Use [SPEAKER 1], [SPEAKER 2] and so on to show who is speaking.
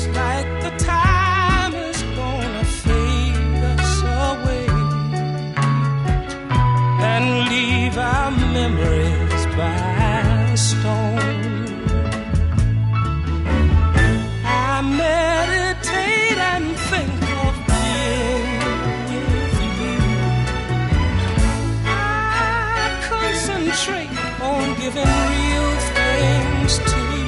[SPEAKER 1] like the time is gonna fade us away and leave our memories by a stone. I meditate and think of being with you. I concentrate on giving real things to you.